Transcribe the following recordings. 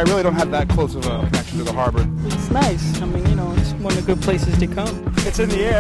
I really don't have that close of a connection to the harbor. It's nice. I mean, it's one of the good places to come. It's in the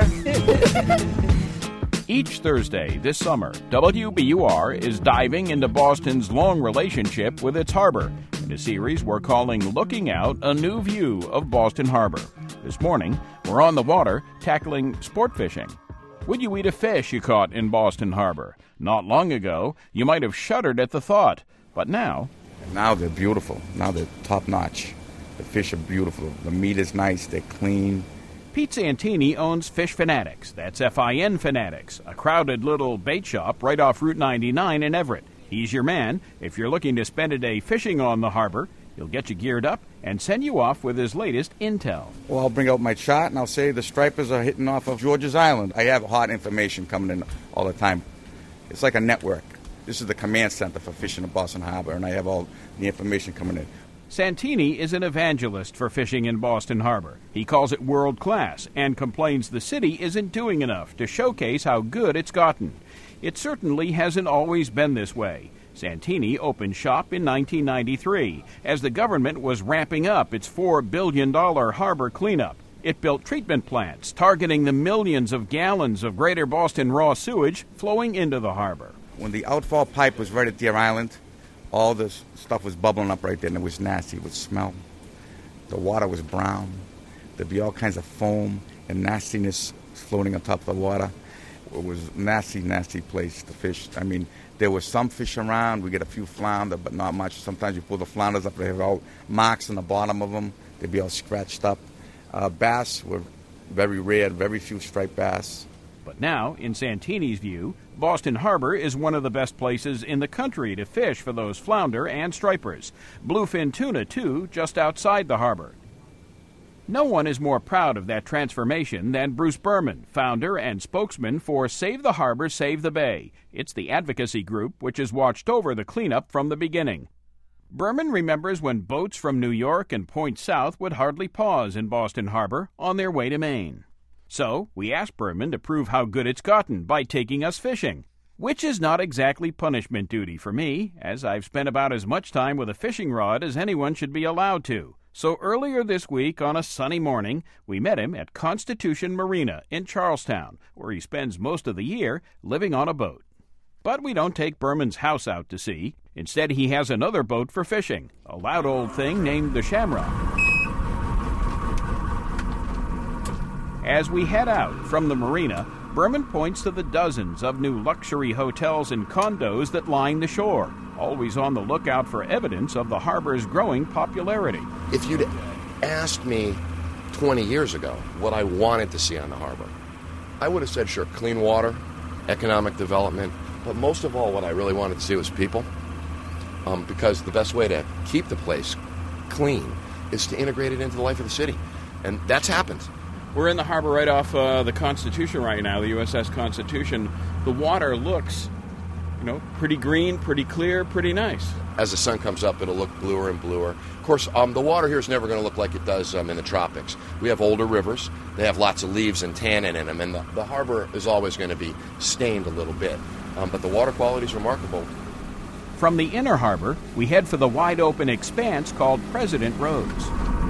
air. Each Thursday this summer, WBUR is diving into Boston's long relationship with its harbor in a series we're calling Looking Out, a New View of Boston Harbor. This morning, we're on the water tackling sport fishing. Would you eat a fish you caught in Boston Harbor? Not long ago, you might have shuddered at the thought, but now... Now they're beautiful. Now they're top-notch. The fish are beautiful. The meat is nice. They're clean. Pete Santini owns Fish Fanatics, that's F-I-N Fanatics, a crowded little bait shop right off Route 99 in Everett. He's your man. If you're looking to spend a day fishing on the harbor, he'll get you geared up and send you off with his latest intel. Well, I'll bring out my chart and I'll say the stripers are hitting off of George's Island. I have hot information coming in all the time. It's like a network. This is the command center for fishing in Boston Harbor, and I have all the information coming in. Santini is an evangelist for fishing in Boston Harbor. He calls it world class and complains the city isn't doing enough to showcase how good it's gotten. It certainly hasn't always been this way. Santini opened shop in 1993 as the government was ramping up its $4 billion harbor cleanup. It built treatment plants targeting the millions of gallons of greater Boston raw sewage flowing into the harbor. When the outfall pipe was right at Deer Island, all this stuff was bubbling up right there, and it was nasty. It would smell. The water was brown. There'd be all kinds of foam and nastiness floating on top of the water. It was a nasty, nasty place to fish. I mean, there was some fish around. We get a few flounder, but not much. Sometimes you pull the flounders up, they have all marks on the bottom of them. They'd be all scratched up. Bass were very rare, very few striped bass. But now, in Santini's view, Boston Harbor is one of the best places in the country to fish for those flounder and stripers. Bluefin tuna, too, just outside the harbor. No one is more proud of that transformation than Bruce Berman, founder and spokesman for Save the Harbor, Save the Bay. It's the advocacy group which has watched over the cleanup from the beginning. Berman remembers when boats from New York and Point South would hardly pause in Boston Harbor on their way to Maine. So we asked Berman to prove how good it's gotten by taking us fishing, which is not exactly punishment duty for me, as I've spent about as much time with a fishing rod as anyone should be allowed to. So earlier this week, on a sunny morning, we met him at Constitution Marina in Charlestown, where he spends most of the year living on a boat. But we don't take Berman's house out to sea. Instead, he has another boat for fishing, a loud old thing named the Shamrock. As we head out from the marina, Berman points to the dozens of new luxury hotels and condos that line the shore, always on the lookout for evidence of the harbor's growing popularity. If you'd asked me 20 years ago what I wanted to see on the harbor, I would have said, sure, clean water, economic development, but most of all, what I really wanted to see was people, because the best way to keep the place clean is to integrate it into the life of the city, and that's happened. We're in the harbor right off the Constitution right now, the USS Constitution. The water looks, pretty green, pretty clear, pretty nice. As the sun comes up, it'll look bluer and bluer. Of course, the water here is never going to look like it does in the tropics. We have older rivers. They have lots of leaves and tannin in them, and the harbor is always going to be stained a little bit. But the water quality is remarkable. From the inner harbor, we head for the wide-open expanse called President Roads.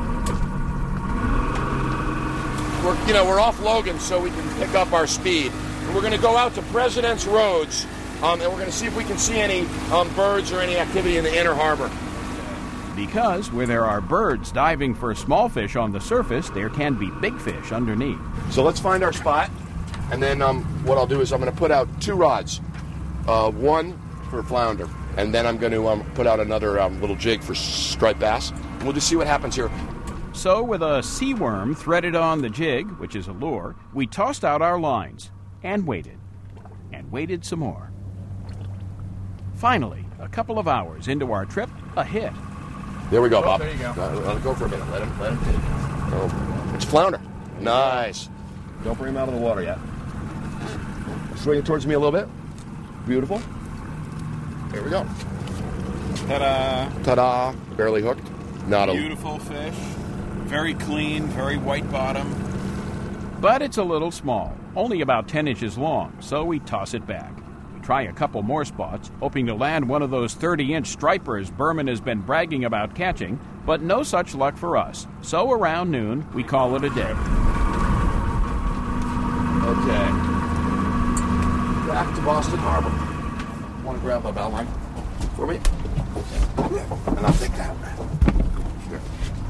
We're off Logan so we can pick up our speed. And we're going to go out to President's Roads, and we're going to see if we can see any birds or any activity in the inner harbor. Because where there are birds diving for small fish on the surface, there can be big fish underneath. So let's find our spot, and then what I'll do is I'm going to put out 2 rods, one for flounder, and then I'm going to put out another little jig for striped bass. And we'll just see what happens here. So with a sea worm threaded on the jig, which is a lure, we tossed out our lines and waited some more. Finally, a couple of hours into our trip, a hit. There we go, Bob. There you go. Let him go for a minute. Let him hit. Oh, it's flounder. Nice. Don't bring him out of the water yet. Swing it towards me a little bit. Beautiful. There we go. Ta-da. Ta-da. Barely hooked. Not a beautiful fish. Very clean, very white bottom. But it's a little small, only about 10 inches long, so we toss it back. We Try a couple more spots, hoping to land one of those 30-inch stripers Berman has been bragging about catching, but no such luck for us. So around noon, we call it a day. Okay. Back to Boston Harbor. Want to grab a bell line for me? And I'll take that. Here.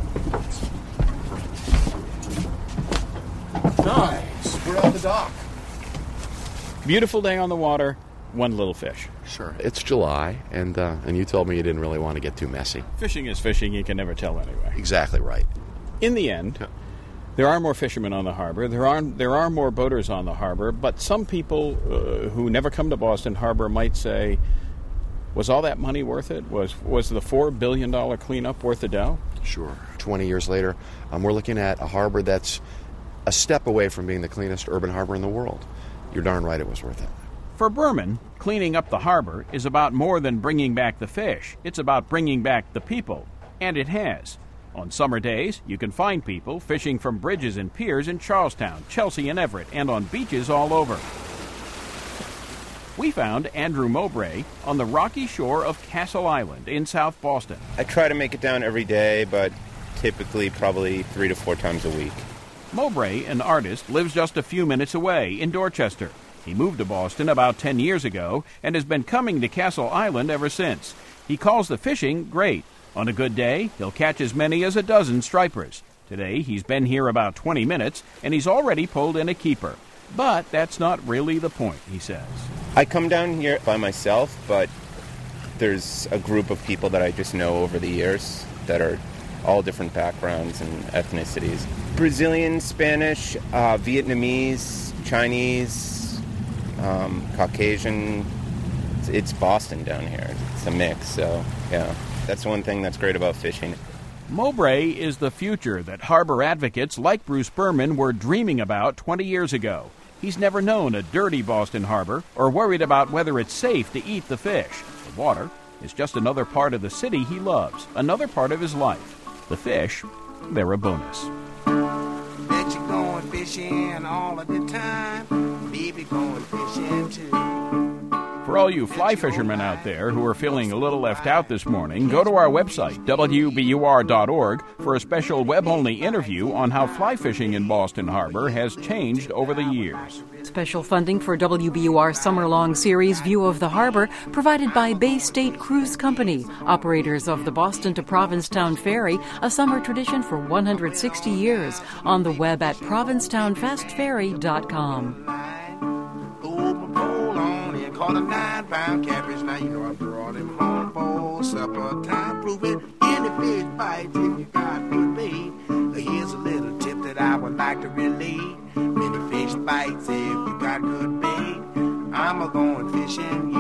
Nice. We're on the dock. Beautiful day on the water, one little fish. Sure. It's July, and you told me you didn't really want to get too messy. Fishing is fishing, you can never tell anyway. Exactly right. In the end, there are more fishermen on the harbor, there are more boaters on the harbor, but some people who never come to Boston Harbor might say, was all that money worth it? Was the $4 billion cleanup worth the dough? Sure. 20 years later, we're looking at a harbor that's a step away from being the cleanest urban harbor in the world. You're darn right it was worth it. For Berman, cleaning up the harbor is about more than bringing back the fish. It's about bringing back the people. And it has. On summer days, you can find people fishing from bridges and piers in Charlestown, Chelsea, and Everett, and on beaches all over. We found Andrew Mowbray on the rocky shore of Castle Island in South Boston. I try to make it down every day, but typically probably 3 to 4 times a week. Mowbray, an artist, lives just a few minutes away in Dorchester. He moved to Boston about 10 years ago and has been coming to Castle Island ever since. He calls the fishing great. On a good day, he'll catch as many as a dozen stripers. Today, he's been here about 20 minutes, and he's already pulled in a keeper. But that's not really the point, he says. I come down here by myself, but there's a group of people that I just know over the years that are all different backgrounds and ethnicities. Brazilian, Spanish, Vietnamese, Chinese, Caucasian. It's Boston down here. It's a mix, so yeah. That's one thing that's great about fishing. Mowbray is the future that harbor advocates like Bruce Berman were dreaming about 20 years ago. He's never known a dirty Boston harbor or worried about whether it's safe to eat the fish. The water is just another part of the city he loves, another part of his life. The fish, they're a bonus. Bet you going fishing all of the time. Baby going fishing too. For all you fly fishermen out there who are feeling a little left out this morning, go to our website, wbur.org, for a special web-only interview on how fly fishing in Boston Harbor has changed over the years. Special funding for WBUR summer-long series View of the Harbor provided by Bay State Cruise Company, operators of the Boston to Provincetown Ferry, a summer tradition for 160 years, on the web at provincetownfastferry.com. Caught a 9-pound catfish, now you know I brought him home for supper time. Prove it, any fish bites if you got good bait. Here's a little tip that I would like to relate. Many fish bites if you got good bait. I'm a going fishing